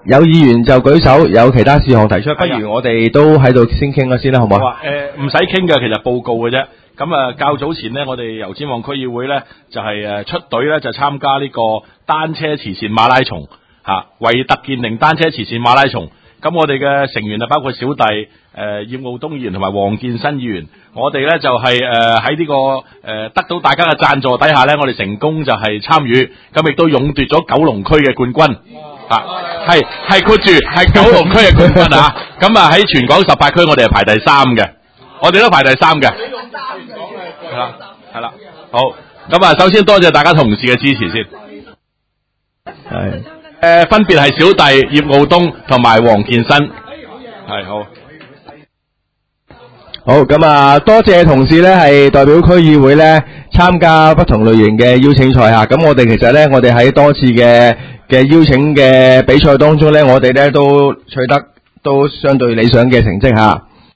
有議員就舉手，有其他事項提出，不如我哋都喺度先傾咗先啦，好唔好？ 唔使傾嘅，其實報告嘅啫。咁啊，較早前呢，我哋油尖旺區議會呢，就係出隊呢，就參加呢個單車慈善馬拉松嚇，維特健靈單車慈善馬拉松。咁我哋嘅成員啊，包括小弟葉傲東議員同埋黃健新議員，我哋呢就係喺呢個得到大家嘅贊助底下呢，我哋成功就係參與，咁亦都勇奪咗九龍區嘅冠軍。係括住係九龍區嘅冠軍啊！咁啊喺全港18區，我哋係排第3嘅，我哋都排第3嘅。係啦，好。咁啊，首先多謝大家同事嘅支持先。係。分別係小弟葉傲東同埋黃健新。係好。 好，咁啊，多謝同事咧，係代表區議會咧參加不同類型嘅邀請賽吓。咁我哋其實咧，我哋喺多次嘅邀請嘅比賽當中咧，我哋咧都取得都相對理想嘅成績吓。